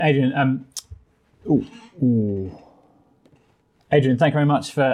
Adrian, Adrian, thank you very much for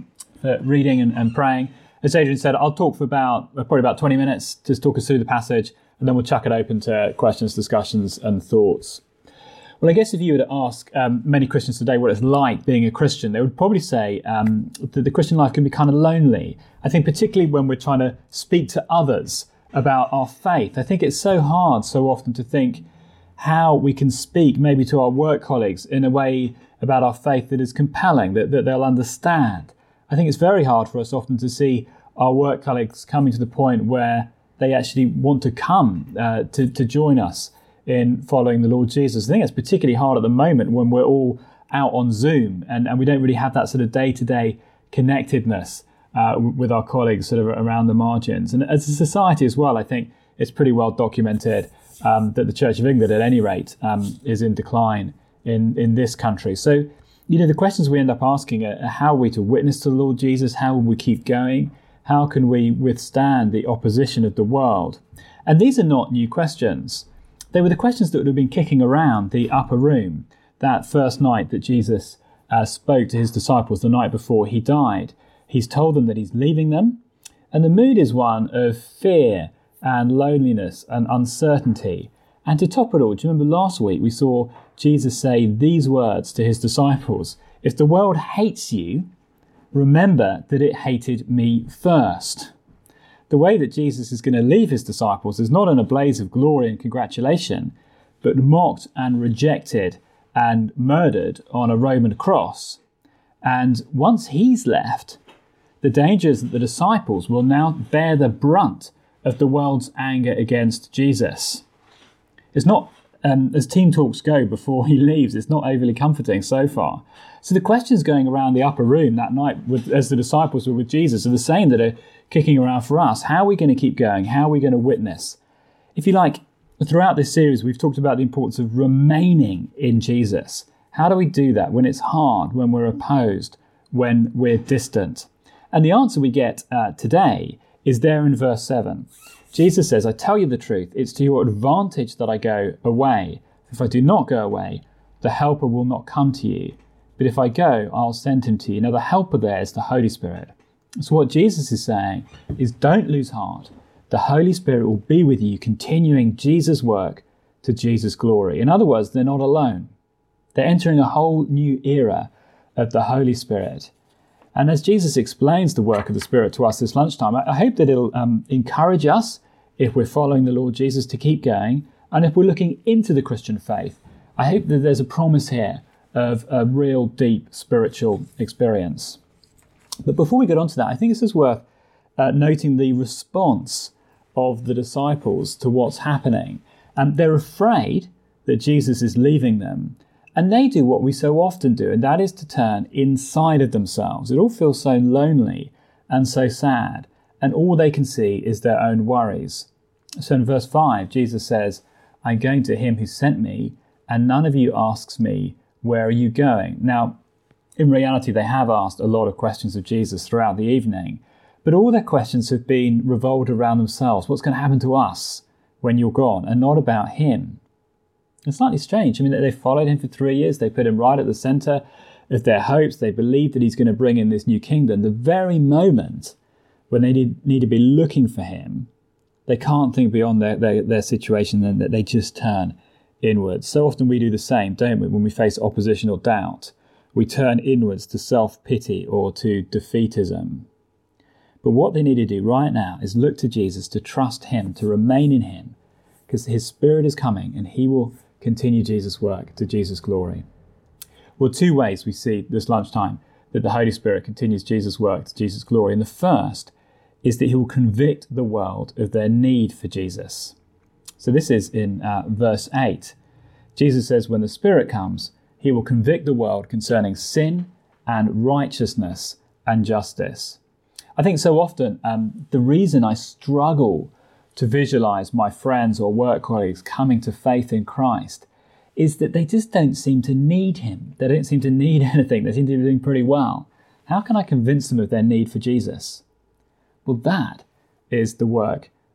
reading and praying. As Adrian said, I'll talk for probably about 20 minutes, just talk us through the passage, and then we'll chuck it open to questions, discussions, and thoughts. Well, I guess if you were to ask many Christians today what it's like being a Christian, they would probably say that the Christian life can be kind of lonely. I think particularly when we're trying to speak to others about our faith. I think it's so hard so often to think how we can speak maybe to our work colleagues in a way about our faith that is compelling, that they'll understand. I think it's very hard for us often to see our work colleagues coming to the point where they actually want to come to join us in following the Lord Jesus. I think it's particularly hard at the moment when we're all out on Zoom and we don't really have that sort of day-to-day connectedness with our colleagues sort of around the margins. And as a society as well, I think it's pretty well documented that the Church of England, at any rate, is in decline in this country. So, the questions we end up asking are how are we to witness to the Lord Jesus? How will we keep going? How can we withstand the opposition of the world? And these are not new questions. They were the questions that would have been kicking around the upper room that first night that Jesus spoke to his disciples the night before he died. He's told them that he's leaving them, and the mood is one of fear and loneliness and uncertainty. And to top it all, do you remember last week we saw Jesus say these words to his disciples: if the world hates you, remember that it hated me first. The way that Jesus is going to leave his disciples is not in a blaze of glory and congratulation, but mocked and rejected and murdered on a Roman cross. And once he's left, the danger is that the disciples will now bear the brunt of the world's anger against Jesus. It's not, as team talks go before he leaves, it's not overly comforting so far. So the questions going around the upper room that night as the disciples were with Jesus are the same that are kicking around for us. How are we going to keep going? How are we going to witness? If you like, throughout this series, we've talked about the importance of remaining in Jesus. How do we do that when it's hard, when we're opposed, when we're distant? And the answer we get today is there in verse 7. Jesus says, I tell you the truth, it's to your advantage that I go away. If I do not go away, the Helper will not come to you. But if I go, I'll send him to you. Now the Helper there is the Holy Spirit. So what Jesus is saying is don't lose heart. The Holy Spirit will be with you, continuing Jesus' work to Jesus' glory. In other words, they're not alone. They're entering a whole new era of the Holy Spirit. And as Jesus explains the work of the Spirit to us this lunchtime, I hope that it'll encourage us, if we're following the Lord Jesus, to keep going. And if we're looking into the Christian faith, I hope that there's a promise here of a real deep spiritual experience. But before we get on to that, I think this is worth noting the response of the disciples to what's happening. They're afraid that Jesus is leaving them. And they do what we so often do, and that is to turn inside of themselves. It all feels so lonely and so sad, and all they can see is their own worries. So in verse 5, Jesus says, I'm going to him who sent me, and none of you asks me, where are you going? Now, in reality, they have asked a lot of questions of Jesus throughout the evening, but all their questions have been revolved around themselves. What's going to happen to us when you're gone, and not about him? It's slightly strange. I mean, they followed him for 3 years. They put him right at the centre of their hopes. They believe that he's going to bring in this new kingdom. The very moment when they need to be looking for him, they can't think beyond their situation, and that they just turn inwards. So often we do the same, don't we? When we face opposition or doubt, we turn inwards to self-pity or to defeatism. But what they need to do right now is look to Jesus, to trust him, to remain in him, because his Spirit is coming and he will continue Jesus' work to Jesus' glory. Well, two ways we see this lunchtime that the Holy Spirit continues Jesus' work to Jesus' glory. And the first is that he will convict the world of their need for Jesus. So this is in verse 8. Jesus says, when the Spirit comes, he will convict the world concerning sin and righteousness and justice. I think so often the reason I struggle to visualize my friends or work colleagues coming to faith in Christ is that they just don't seem to need him. They don't seem to need anything. They seem to be doing pretty well. How can I convince them of their need for Jesus? Well, that is the work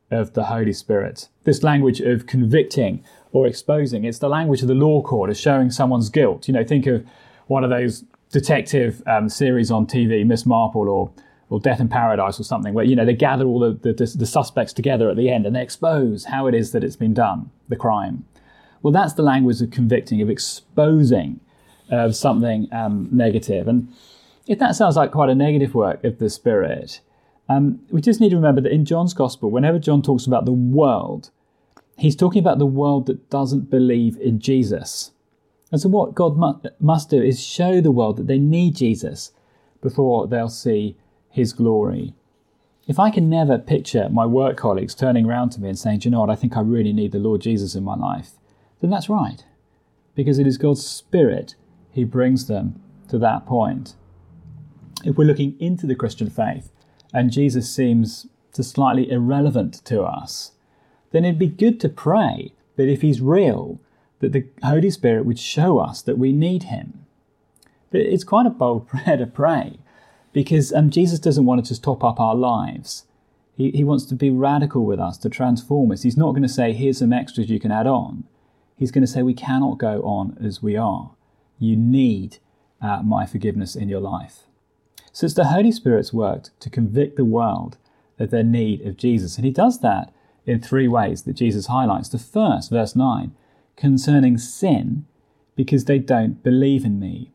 of the Holy Spirit. This language of convicting or exposing, it's the language of the law court, of showing someone's guilt. Think of one of those detective series on TV, Miss Marple or Death in Paradise or something, where, they gather all the suspects together at the end and they expose how it is that it's been done, the crime. Well, that's the language of convicting, of exposing something negative. And if that sounds like quite a negative work of the Spirit, we just need to remember that in John's Gospel, whenever John talks about the world, he's talking about the world that doesn't believe in Jesus. And so what God must do is show the world that they need Jesus before they'll see his glory. If I can never picture my work colleagues turning around to me and saying, "Do you know what, I think I really need the Lord Jesus in my life," then that's right, because it is God's Spirit who brings them to that point. If we're looking into the Christian faith and Jesus seems to slightly irrelevant to us, then it'd be good to pray that if he's real, that the Holy Spirit would show us that we need him. But it's quite a bold prayer to pray, because Jesus doesn't want to just top up our lives. He wants to be radical with us, to transform us. He's not going to say, "Here's some extras you can add on." He's going to say, "We cannot go on as we are. You need my forgiveness in your life." So it's the Holy Spirit's work to convict the world of their need of Jesus. And he does that in three ways that Jesus highlights. The first, verse 9, concerning sin, because they don't believe in me.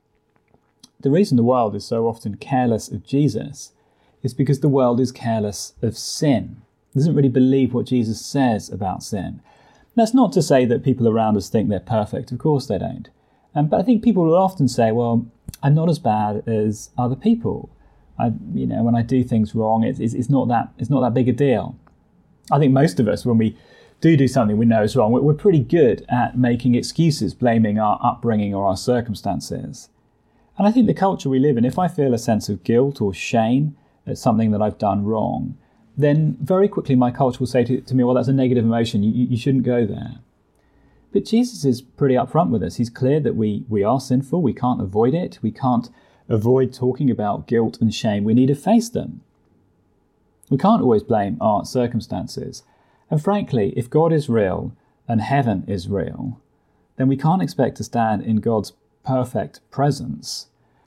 The reason the world is so often careless of Jesus is because the world is careless of sin. It doesn't really believe what Jesus says about sin. That's not to say that people around us think they're perfect. Of course they don't. But I think people will often say, "Well, I'm not as bad as other people. When I do things wrong, it's not that big a deal." I think most of us, when we do something we know is wrong, we're pretty good at making excuses, blaming our upbringing or our circumstances. And I think the culture we live in, if I feel a sense of guilt or shame at something that I've done wrong, then very quickly my culture will say to me, "Well, that's a negative emotion. You shouldn't go there." But Jesus is pretty upfront with us. He's clear that we are sinful. We can't avoid it. We can't avoid talking about guilt and shame. We need to face them. We can't always blame our circumstances. And frankly, if God is real and heaven is real, then we can't expect to stand in God's perfect presence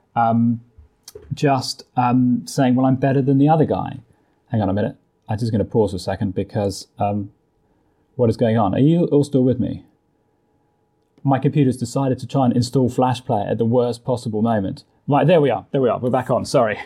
just saying, "Well, I'm better than the other guy." Hang on a minute. I'm just going to pause for a second because what is going on? Are you all still with me? My computer's decided to try and install Flash Player at the worst possible moment. Right, there we are. We're back on. Sorry.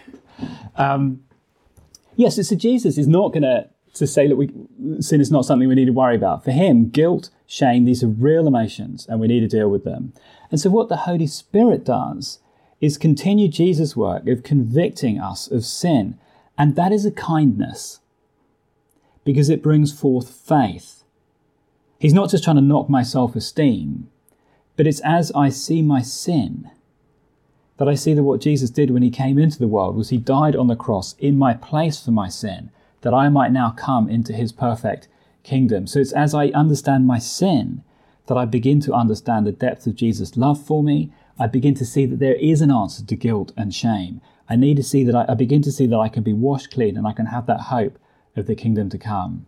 Yes, so Jesus is not going to say that sin is not something we need to worry about. For him, guilt, shame, these are real emotions and we need to deal with them. And so what the Holy Spirit does is continue Jesus' work of convicting us of sin. And that is a kindness because it brings forth faith. He's not just trying to knock my self-esteem, but it's as I see my sin that I see that what Jesus did when he came into the world was he died on the cross in my place for my sin, that I might now come into his perfect kingdom. So it's as I understand my sin that I begin to understand the depth of Jesus' love for me. I begin to see that there is an answer to guilt and shame. I begin to see that I can be washed clean and I can have that hope of the kingdom to come.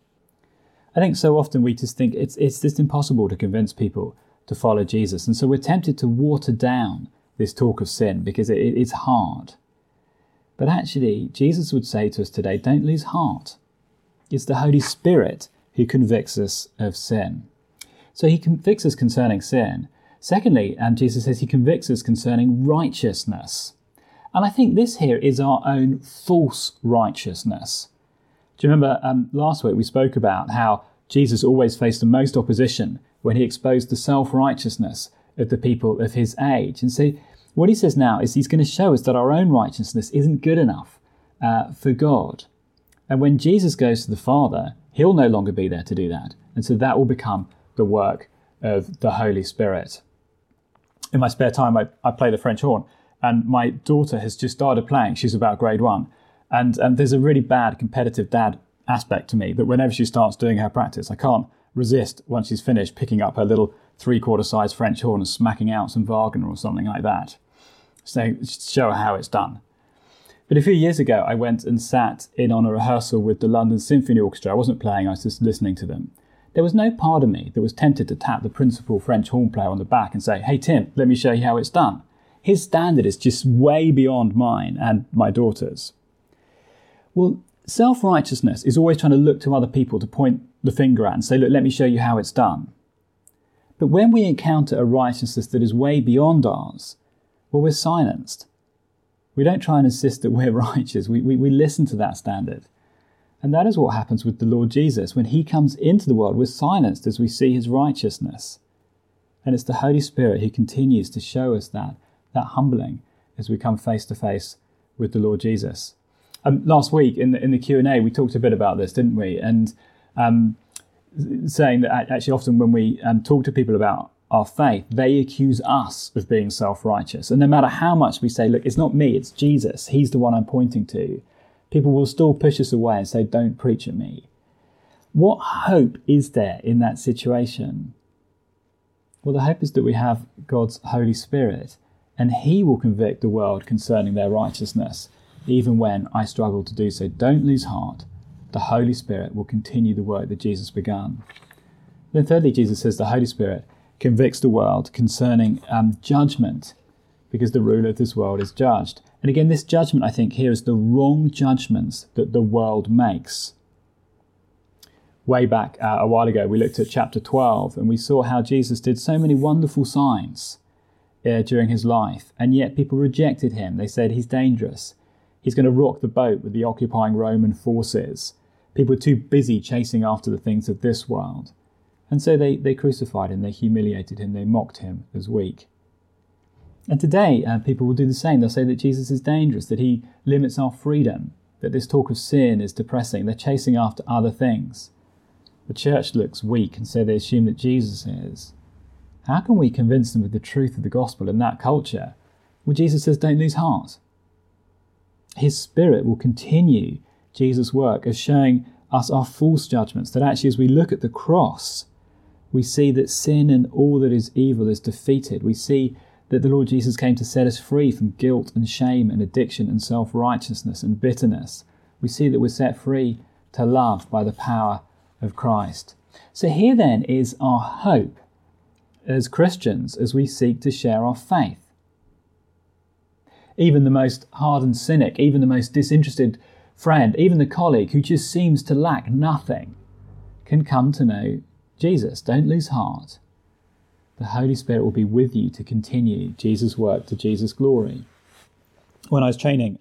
I think so often we just think it's just impossible to convince people to follow Jesus. And so we're tempted to water down this talk of sin because it's hard. But actually, Jesus would say to us today, don't lose heart. It's the Holy Spirit who convicts us of sin. So he convicts us concerning sin. Secondly, Jesus says he convicts us concerning righteousness. And I think this here is our own false righteousness. Do you remember last week we spoke about how Jesus always faced the most opposition when he exposed the self-righteousness of the people of his age. And so what he says now is he's going to show us that our own righteousness isn't good enough for God. And when Jesus goes to the Father, he'll no longer be there to do that. And so that will become the work of the Holy Spirit. In my spare time, I play the French horn. And my daughter has just started playing. She's about grade 1. And there's a really bad competitive dad aspect to me that whenever she starts doing her practice, I can't resist once she's finished picking up her little 3/4 size French horn and smacking out some Wagner or something like that. So show her how it's done. But a few years ago, I went and sat in on a rehearsal with the London Symphony Orchestra. I wasn't playing, I was just listening to them. There was no part of me that was tempted to tap the principal French horn player on the back and say, "Hey Tim, let me show you how it's done." His standard is just way beyond mine and my daughter's. Well, self-righteousness is always trying to look to other people to point the finger at and say, "Look, let me show you how it's done." But when we encounter a righteousness that is way beyond ours, well, we're silenced. We don't try and insist that we're righteous. We listen to that standard. And that is what happens with the Lord Jesus. When he comes into the world, we're silenced as we see his righteousness. And it's the Holy Spirit who continues to show us that humbling as we come face to face with the Lord Jesus. Last week in the Q&A, we talked a bit about this, didn't we? And saying that actually often when we talk to people about our faith, they accuse us of being self-righteous. And no matter how much we say, "Look, it's not me, it's Jesus. He's the one I'm pointing to," people will still push us away and say, "Don't preach at me." What hope is there in that situation? Well, the hope is that we have God's Holy Spirit, and he will convict the world concerning their righteousness, even when I struggle to do so. Don't lose heart. The Holy Spirit will continue the work that Jesus began. Then thirdly, Jesus says the Holy Spirit convicts the world concerning judgment, because the ruler of this world is judged. And again, this judgment, I think, here is the wrong judgments that the world makes. Way back a while ago, we looked at chapter 12, and we saw how Jesus did so many wonderful signs during his life, and yet people rejected him. They said he's dangerous. He's going to rock the boat with the occupying Roman forces. People were too busy chasing after the things of this world. And so they crucified him, they humiliated him, they mocked him as weak. And today, people will do the same. They'll say that Jesus is dangerous, that he limits our freedom, that this talk of sin is depressing. They're chasing after other things. The church looks weak, and so they assume that Jesus is. How can we convince them of the truth of the gospel in that culture? Well, Jesus says, don't lose heart. His Spirit will continue Jesus' work of showing us our false judgments, that actually as we look at the cross, we see that sin and all that is evil is defeated. We see that the Lord Jesus came to set us free from guilt and shame and addiction and self-righteousness and bitterness. We see that we're set free to love by the power of Christ. So here then is our hope as Christians as we seek to share our faith. Even the most hardened cynic, even the most disinterested friend, even the colleague who just seems to lack nothing can come to know Jesus. Don't lose heart. The Holy Spirit will be with you to continue Jesus' work to Jesus' glory. When I was training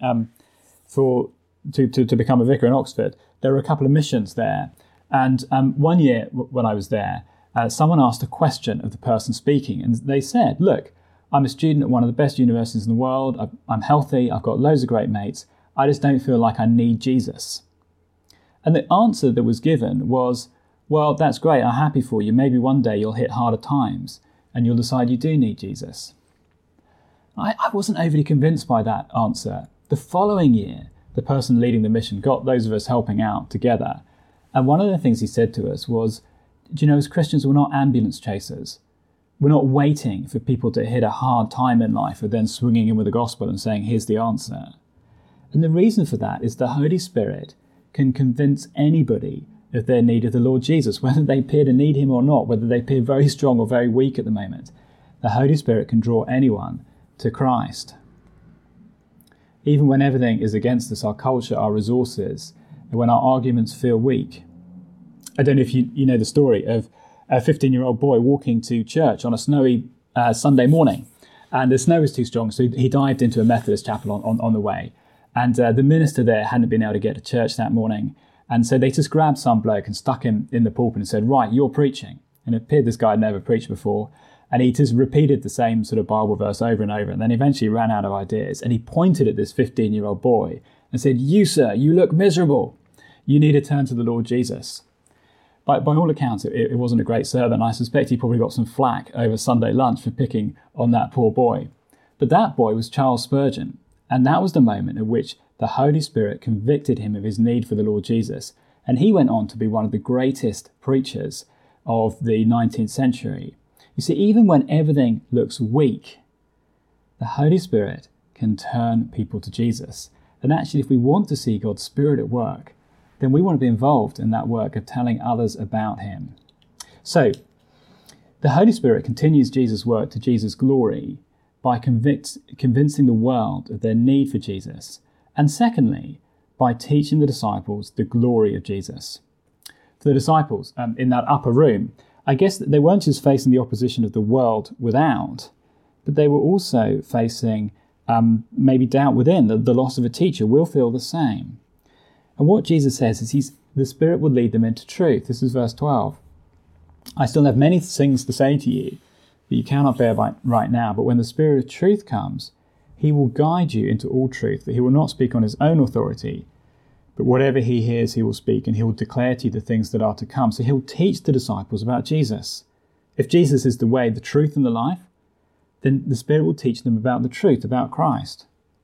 to become a vicar in Oxford, there were a couple of missions there. And one year when I was there, someone asked a question of the person speaking, and they said, "Look, I'm a student at one of the best universities in the world. I'm healthy. I've got loads of great mates. I just don't feel like I need Jesus." And the answer that was given was, "Well, that's great. I'm happy for you. Maybe one day you'll hit harder times and you'll decide you do need Jesus." I wasn't overly convinced by that answer. The following year, the person leading the mission got those of us helping out together. And one of the things he said to us was, "Do you know, as Christians, we're not ambulance chasers. We're not waiting for people to hit a hard time in life and then swinging in with the gospel and saying, here's the answer." And the reason for that is the Holy Spirit can convince anybody of their need of the Lord Jesus, whether they appear to need him or not, whether they appear very strong or very weak at the moment. The Holy Spirit can draw anyone to Christ. Even when everything is against us, our culture, our resources, and when our arguments feel weak. I don't know if you know the story of a 15-year-old boy walking to church on a snowy Sunday morning, and the snow was too strong, so he dived into a Methodist chapel on the way. And the minister there hadn't been able to get to church that morning, and so they just grabbed some bloke and stuck him in the pulpit and said, "Right, you're preaching." And it appeared this guy had never preached before, and he just repeated the same sort of Bible verse over and over, and then eventually ran out of ideas. And he pointed at this 15-year-old boy and said, "You, sir, you look miserable. You need to turn to the Lord Jesus." By all accounts, it wasn't a great sermon. I suspect he probably got some flack over Sunday lunch for picking on that poor boy. But that boy was Charles Spurgeon, and that was the moment at which the Holy Spirit convicted him of his need for the Lord Jesus. And he went on to be one of the greatest preachers of the 19th century. You see, even when everything looks weak, the Holy Spirit can turn people to Jesus. And actually, if we want to see God's Spirit at work, then we want to be involved in that work of telling others about him. So, the Holy Spirit continues Jesus' work to Jesus' glory by convincing the world of their need for Jesus. And secondly, by teaching the disciples the glory of Jesus. For the disciples in that upper room, I guess that they weren't just facing the opposition of the world without, but they were also facing maybe doubt within. The loss of a teacher will feel the same. And what Jesus says is the Spirit will lead them into truth. This is verse 12. I still have many things to say to you that you cannot bear right now, but when the Spirit of truth comes, he will guide you into all truth, that he will not speak on his own authority, but whatever he hears he will speak, and he will declare to you the things that are to come. So he'll teach the disciples about Jesus. If Jesus is the way, the truth, and the life, then the Spirit will teach them about the truth, about Christ.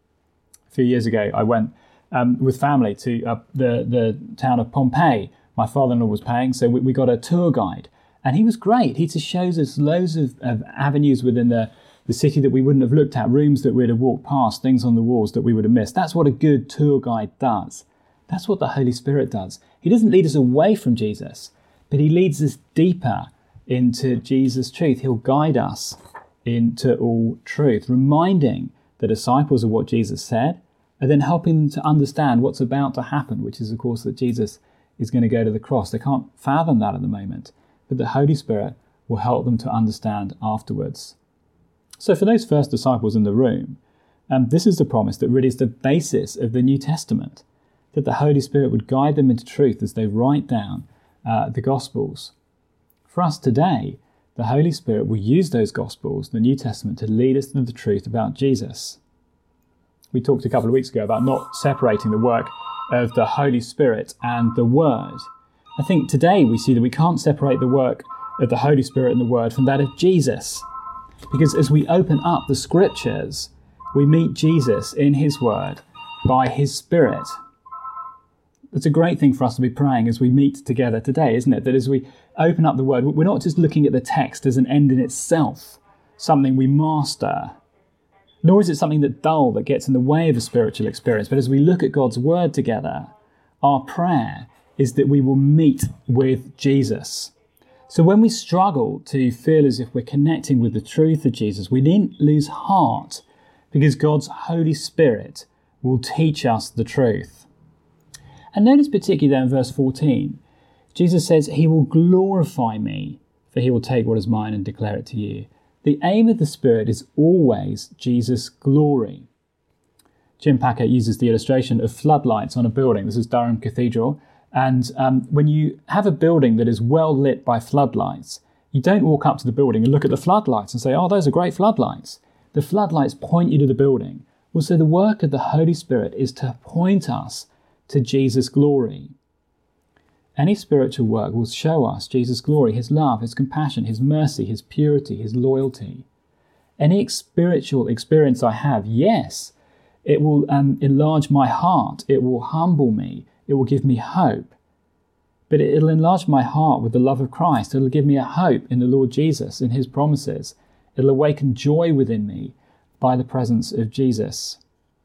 A few years ago, I went with family to the town of Pompeii. My father-in-law was paying, so we got a tour guide. And he was great. He just shows us loads of avenues within the city that we wouldn't have looked at, rooms that we'd have walked past, things on the walls that we would have missed. That's what a good tour guide does. That's what the Holy Spirit does. He doesn't lead us away from Jesus, but he leads us deeper into Jesus' truth. He'll guide us into all truth, reminding the disciples of what Jesus said, and then helping them to understand what's about to happen, which is, of course, that Jesus is going to go to the cross. They can't fathom that at the moment, but the Holy Spirit will help them to understand afterwards. So for those first disciples in the room, this is the promise that really is the basis of the New Testament, that the Holy Spirit would guide them into truth as they write down the Gospels. For us today, the Holy Spirit will use those Gospels, the New Testament, to lead us to the truth about Jesus. We talked a couple of weeks ago about not separating the work of the Holy Spirit and the Word. I think today we see that we can't separate the work of the Holy Spirit and the Word from that of Jesus. Because as we open up the Scriptures, we meet Jesus in his Word by his Spirit. It's a great thing for us to be praying as we meet together today, isn't it? That as we open up the Word, we're not just looking at the text as an end in itself, something we master, nor is it something that's dull, that gets in the way of a spiritual experience. But as we look at God's Word together, our prayer is that we will meet with Jesus. So when we struggle to feel as if we're connecting with the truth of Jesus, we needn't lose heart, because God's Holy Spirit will teach us the truth. And notice particularly there in verse 14, Jesus says, he will glorify me, for he will take what is mine and declare it to you. The aim of the Spirit is always Jesus' glory. Jim Packer uses the illustration of floodlights on a building. This is Durham Cathedral. And when you have a building that is well lit by floodlights, you don't walk up to the building and look at the floodlights and say, oh, those are great floodlights. The floodlights point you to the building. Well, so the work of the Holy Spirit is to point us to Jesus' glory. Any spiritual work will show us Jesus' glory, his love, his compassion, his mercy, his purity, his loyalty. Any spiritual experience I have, yes, it will enlarge my heart. It will humble me. It will give me hope. But it'll enlarge my heart with the love of Christ. It'll give me a hope in the Lord Jesus, in his promises. It'll awaken joy within me by the presence of Jesus.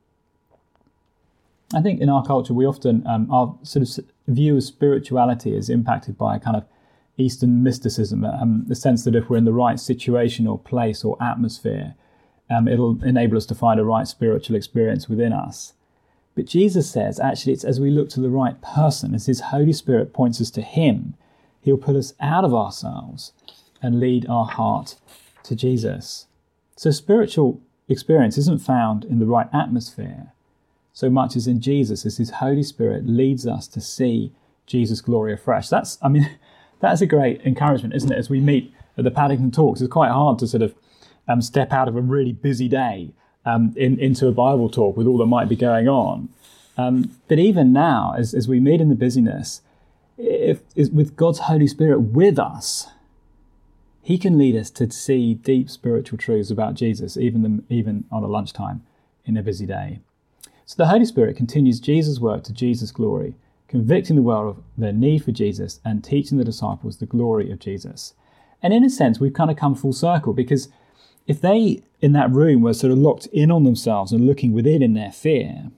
I think in our culture, we often, our sort of view of spirituality is impacted by a kind of Eastern mysticism, the sense that if we're in the right situation or place or atmosphere, it'll enable us to find a right spiritual experience within us. But Jesus says, actually, it's as we look to the right person, as his Holy Spirit points us to him, he'll pull us out of ourselves and lead our heart to Jesus. So spiritual experience isn't found in the right atmosphere so much as in Jesus, as his Holy Spirit leads us to see Jesus' glory afresh. That's a great encouragement, isn't it? As we meet at the Paddington Talks, it's quite hard to sort of step out of a really busy day into a Bible talk with all that might be going on. But even now, as we meet in the busyness, with God's Holy Spirit with us, he can lead us to see deep spiritual truths about Jesus, even on a lunchtime in a busy day. So the Holy Spirit continues Jesus' work to Jesus' glory, convicting the world of their need for Jesus and teaching the disciples the glory of Jesus. And in a sense, we've kind of come full circle, because if they in that room were sort of locked in on themselves and looking within in their fear,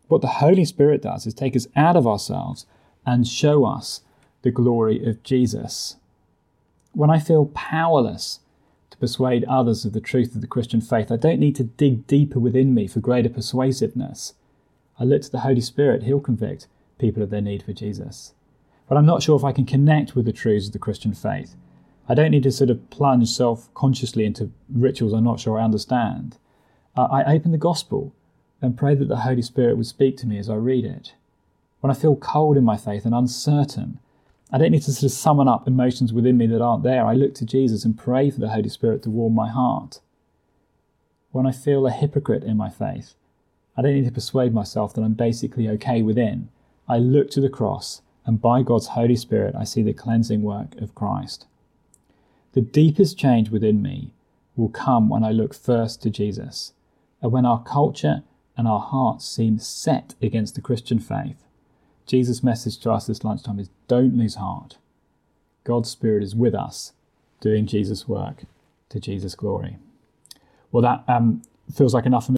What the Holy Spirit does is take us out of ourselves and show us the glory of Jesus. When I feel powerless to persuade others of the truth of the Christian faith, I don't need to dig deeper within me for greater persuasiveness. I look to the Holy Spirit. He'll convict people of their need for Jesus. But I'm not sure if I can connect with the truths of the Christian faith. I don't need to sort of plunge self-consciously into rituals I'm not sure I understand. I open the gospel and pray that the Holy Spirit would speak to me as I read it. When I feel cold in my faith and uncertain, I don't need to sort of summon up emotions within me that aren't there. I look to Jesus and pray for the Holy Spirit to warm my heart. When I feel a hypocrite in my faith, I don't need to persuade myself that I'm basically okay within. I look to the cross, and by God's Holy Spirit, I see the cleansing work of Christ. The deepest change within me will come when I look first to Jesus, and when our culture and our hearts seem set against the Christian faith. Jesus' message to us this lunchtime is, don't lose heart. God's Spirit is with us, doing Jesus' work to Jesus' glory. Well, that feels like enough for me.